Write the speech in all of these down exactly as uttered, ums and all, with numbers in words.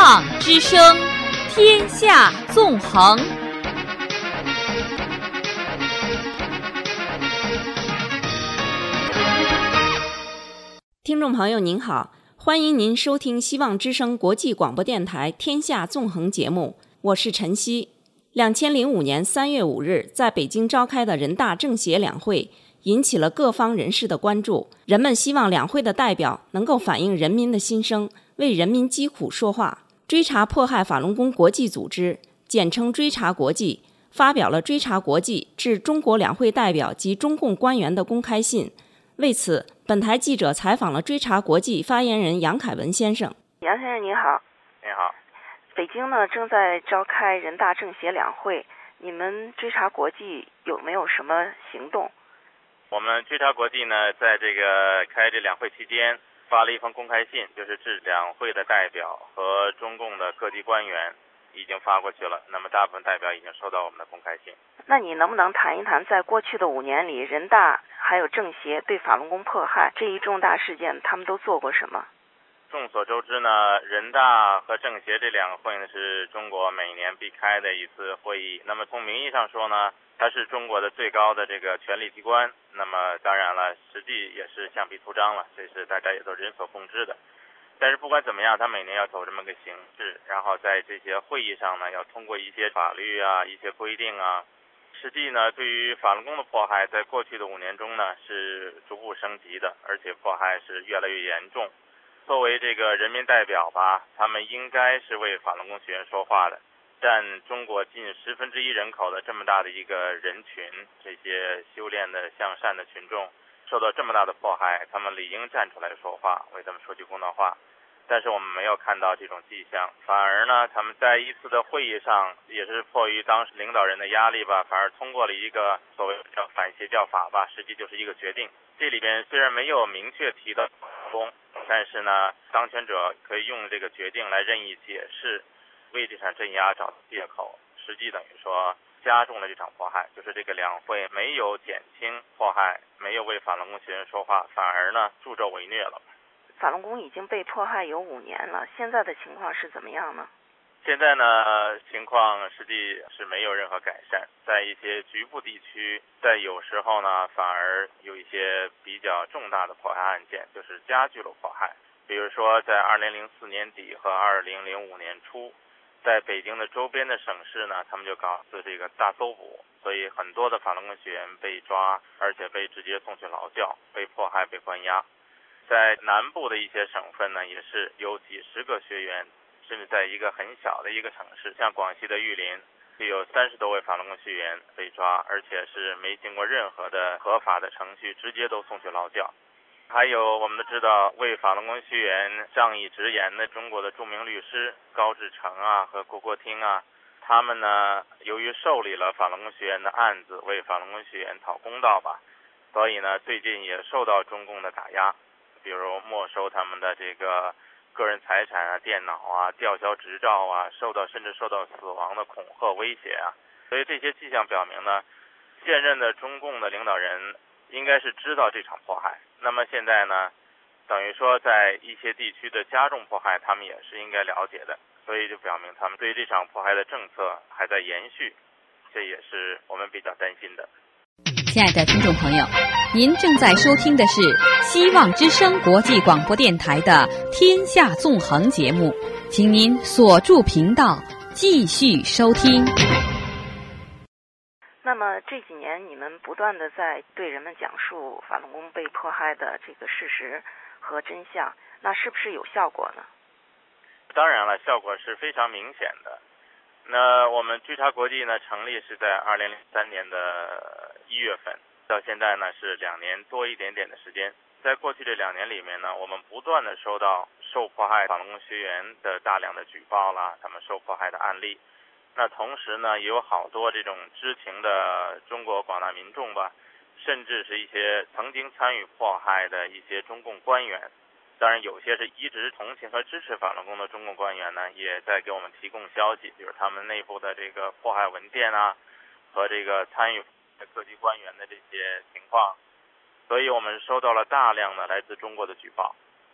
望之声，天下纵横。 听众朋友您好，欢迎您收听希望之声国际广播电台天下纵横节目，我是陈曦。两千零五年三月五日在北京召开的人大政协两会引起了各方人士的关注，人们希望两会的代表能够反映人民的心声，为人民疾苦说话。追查迫害法轮功国际组织，简称追查国际，发表了追查国际致中国两会代表及中共官员的公开信。为此，本台记者采访了追查国际发言人杨凯文先生。 杨先生您好。 您好。 北京呢正在召开人大政协两会，你们追查国际有没有什么行动？ 我们追查国际呢，在这个开这两会期间，发了一封公开信，就是致两会的代表和中共的各级官员，已经发过去了。那么大部分代表已经收到我们的公开信。 那你能不能谈一谈，在过去的五年里，人大还有政协对法轮功迫害这一重大事件，他们都做过什么？ 众所周知呢，人大和政协这两个会呢是中国每年必开的一次会议。那么从名义上说呢，它是中国的最高的这个权力机关。那么当然了，实际也是橡皮图章了，这是大家也都人所共知的。但是不管怎么样，它每年要走这么个形式，然后在这些会议上呢，要通过一些法律啊、一些规定啊。实际呢，对于法轮功的迫害，在过去的五年中呢，是逐步升级的，而且迫害是越来越严重。作为这个人民代表吧，他们应该是为法轮功学员说话的，占中国近十分之一人口的这么大的一个人群，这些修炼的向善的群众受到这么大的迫害，他们理应站出来说话，为他们说句公道话。但是我们没有看到这种迹象，反而呢，他们在一次的会议上，也是迫于当时领导人的压力吧，反而通过了一个所谓叫反邪教法吧，实际就是一个决定。这里边虽然没有明确提到功，但是呢，当权者可以用这个决定来任意解释，为这场镇压找借口，实际等于说加重了这场迫害，就是这个两会没有减轻迫害，没有为法轮功学员说话，反而呢助纣为虐了。 法轮功已经被迫害有五年了，现在的情况是怎么样呢？ 现在呢，情况实际是没有任何改善，在一些局部地区，在有时候呢，反而有一些比较重大的迫害案件，就是加剧了迫害。比如说，在二零零四年底和二零零五年初，在北京的周边的省市呢，他们就搞次这个大搜捕，所以很多的法轮功学员被抓，而且被直接送去劳教，被迫害、被关押。在南部的一些省份呢，也是有几十个学员，甚至在一个很小的一个城市，像广西的玉林，就有三十多位法轮功学员被抓，而且是没经过任何的合法的程序，直接都送去劳教。还有我们都知道，为法轮功学员仗义直言的中国的著名律师高志成啊和郭国听啊，他们呢由于受理了法轮功学员的案子，为法轮功学员讨公道吧，所以呢最近也受到中共的打压。比如没收他们的这个个人财产啊、电脑啊、吊销执照啊，受到甚至受到死亡的恐吓威胁啊。所以这些迹象表明呢，现任的中共的领导人应该是知道这场迫害。那么现在呢，等于说在一些地区的加重迫害，他们也是应该了解的。所以就表明他们对这场迫害的政策还在延续，这也是我们比较担心的。 亲爱的听众朋友，您正在收听的是希望之声国际广播电台的《天下纵横》节目，请您锁住频道，继续收听。 那么这几年你们不断的在对人们讲述法轮功被迫害的这个事实和真相，那是不是有效果呢？ 当然了，效果是非常明显的。那我们追查国际呢，成立是在二零零三年的一月份，到现在呢是两年多一点点的时间。在过去这两年里面呢，我们不断的收到受迫害法轮功学员的大量的举报啦，他们受迫害的案例。那同时呢，也有好多这种知情的中国广大民众吧，甚至是一些曾经参与迫害的一些中共官员。当然有些是一直同情和支持法轮功的中共官员呢，也在给我们提供消息，比如他们内部的这个迫害文件啊，和这个参与各级官员的这些情况。所以我们收到了大量的来自中国的举报。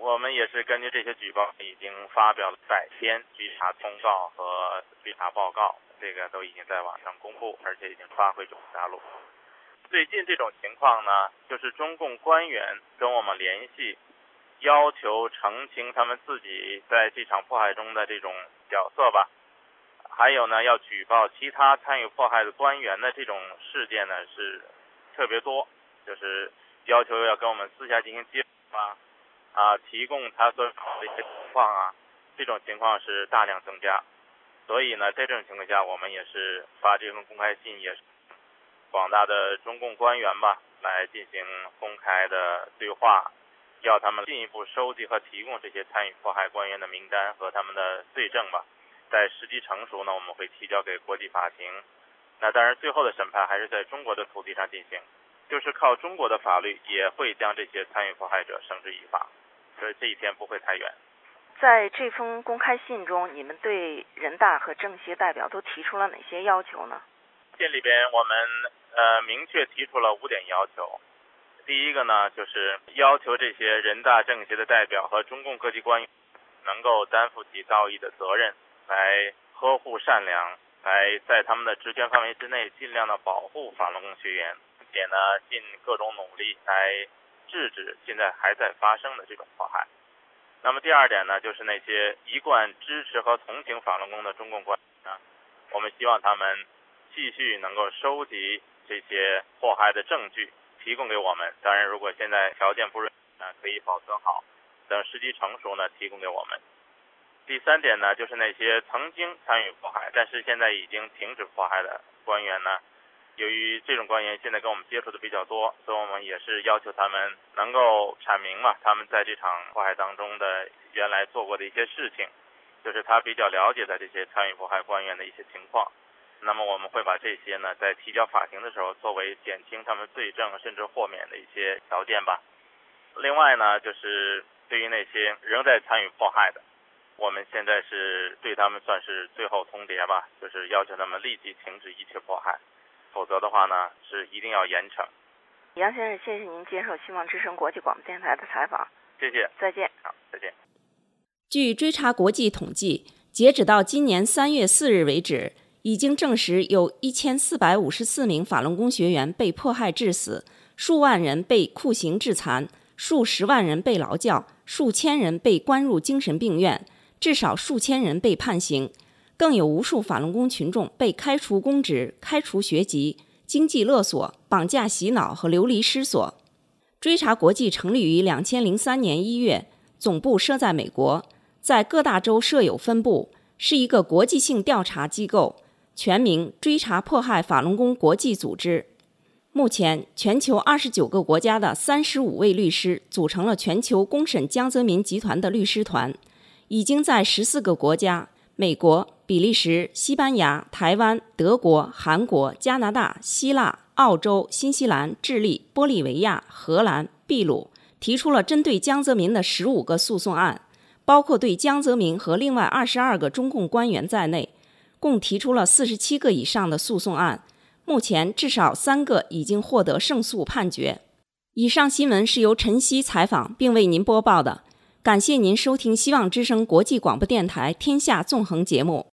我们也是根据这些举报，已经发表了百篇追查通告和追查报告，这个都已经在网上公布，而且已经发回中国大陆。最近这种情况呢，就是中共官员跟我们联系，要求澄清他们自己在这场迫害中的这种角色吧，还有呢，要举报其他参与迫害的官员的这种事件呢是特别多，就是要求要跟我们私下进行接触啊。啊，提供他所考的一些情况啊，这种情况是大量增加，所以呢，在这种情况下，我们也是发这份公开信，也是广大的中共官员吧，来进行公开的对话，要他们进一步收集和提供这些参与迫害官员的名单和他们的罪证吧。在时机成熟呢，我们会提交给国际法庭。那当然，最后的审判还是在中国的土地上进行，就是靠中国的法律也会将这些参与迫害者绳之以法。所以这一天不会太远。 在这封公开信中，你们对人大和政协代表都提出了哪些要求呢？ 信里边我们呃明确提出了五点要求。第一个呢，就是要求这些人大政协的代表和中共各级官员能够担负起道义的责任，来呵护善良，来在他们的职权范围之内尽量的保护法轮功学员，并且呢尽各种努力来制止现在还在发生的这种迫害。那么第二点呢，就是那些一贯支持和同情法轮功的中共官员呢，我们希望他们继续能够收集这些迫害的证据，提供给我们。当然，如果现在条件不允许，可以保存好，等时机成熟呢，提供给我们。第三点呢，就是那些曾经参与迫害，但是现在已经停止迫害的官员呢，由于这种官员现在跟我们接触的比较多，所以我们也是要求他们能够阐明嘛，他们在这场迫害当中的原来做过的一些事情，就是他比较了解的这些参与迫害官员的一些情况。那么我们会把这些呢，在提交法庭的时候，作为减轻他们罪证甚至豁免的一些条件吧。另外呢，就是对于那些仍在参与迫害的，我们现在是对他们算是最后通牒吧，就是要求他们立即停止一切迫害。否则的话呢，是一定要严惩。 杨先生，谢谢您接受希望之声国际广播电台的采访。 谢谢， 再见。 好，再见。 据追查国际统计，截止到今年三月四日为止，已经证实有一千四百五十四名法轮功学员被迫害致死，数万人被酷刑致残，数十万人被劳教，数千人被关入精神病院，至少数千人被判刑。更有无数法轮功群众被开除公职、开除学籍、经济勒索、绑架洗脑和流离失所。追查国际成立于两千零三年一月，总部设在美国，在各大洲设有分部，是一个国际性调查机构，全名追查迫害法轮功国际组织。目前，全球二十九个国家的三十五位律师组成了全球公审江泽民集团的律师团，已经在十四个国家美国、比利时、西班牙、台湾、德国、韩国、加拿大、希腊、澳洲、新西兰、智利、玻利维亚、荷兰、秘鲁提出了针对江泽民的十五个诉讼案，包括对江泽民和另外二十二个中共官员在内，共提出了四十七个以上的诉讼案。目前至少三个已经获得胜诉判决。以上新闻是由晨曦采访并为您播报的。感谢您收听希望之声国际广播电台天下纵横节目。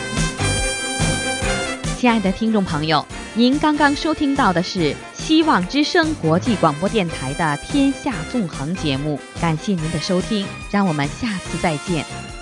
亲爱的听众朋友，您刚刚收听到的是希望之声国际广播电台的天下纵横节目，感谢您的收听，让我们下次再见。